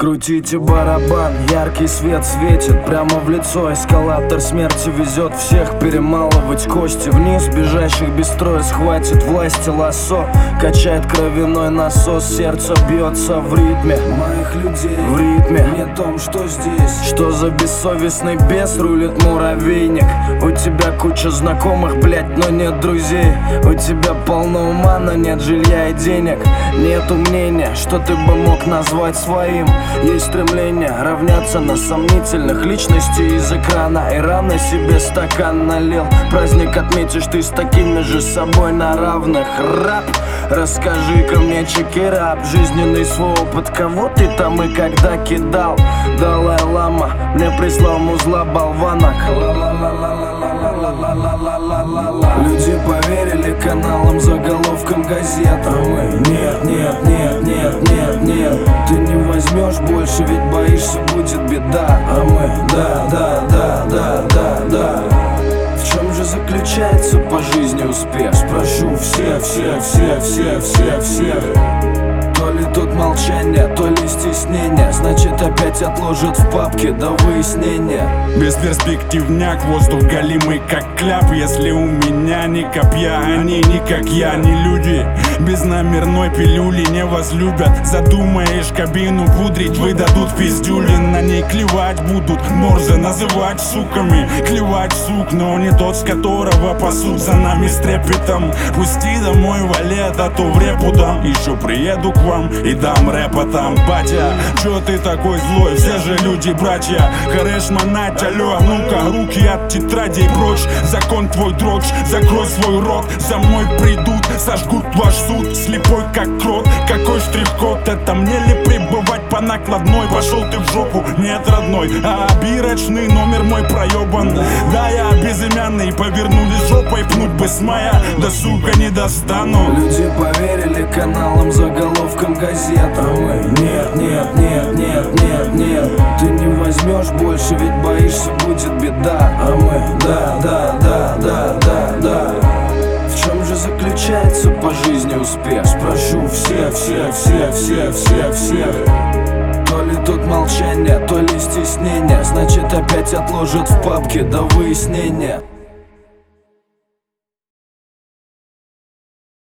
Крутите барабан, яркий свет светит прямо в лицо. Эскалатор смерти везет всех перемалывать кости. Вниз бежащих без строя схватит власти лассо. Качает кровяной насос, сердце бьется в ритме моих людей, в ритме не том, что здесь. Что за бессовестный бес рулит муравейник? У тебя куча знакомых, блять, но нет друзей. У тебя полно ума, но нет жилья и денег. Нету мнения, что ты бы мог назвать своим. Есть стремление равняться на сомнительных личностей из экрана. И рано себе стакан налил. Праздник отметишь ты с такими же собой на равных. Рап, расскажи-ка мне, чекирап, жизненный свой опыт. Кого ты там и когда кидал? Далай-лама мне прислал музла болванок. Люди поверили каналам, заголовкам газет. А мы нет, нет, нет, нет, нет, нет. Ты не возьмешь больше, ведь боишься, будет беда. А мы да, да, да, да, да, да. В чем же заключается по жизни успех? Спрошу всех, всех, всех, всех, всех, всех. То ли тут молчание, то ли стеснение. Значит опять отложат в папке до выяснения. Бесперспективняк, воздух голимый как кляп. Если у меня ни копья, они ни как я, ни люди. Без номерной пилюли не возлюбят. Задумаешь кабину пудрить, выдадут пиздюли. На ней клевать будут, морзы называть суками. Клевать сук, но не тот, с которого пасут за нами с трепетом. Пусти домой валет, а то в репу дам. Еще приеду к вам и дам рэпа там. Батя, чё ты такой злой? Все же люди братья. Хареш манать, алё, ну-ка, руки от тетрадей прочь. Закон твой дрочь, закрой свой рот. За мной придут, сожгут ваш суд. Слепой как крот, какой штрих-код? Это мне ли пребывать по накладной? Пошел ты в жопу, нет родной. А бирочный номер мой проебан. Да, я безымянный, повернулись жопой. Пнуть бы с мая, да сука не достану. Люди поверили каналам, заголовкам газет. А мы нет, нет, нет, нет, нет, нет. Ты не возьмешь больше, ведь боишься, будет беда. А мы да, да, да, да, да, да. В чем же заключается по жизни успех? Спрошу всех, всех, всех, всех, всех, всех. То ли тут молчание, то ли стеснение. Значит опять отложат в папке до выяснения.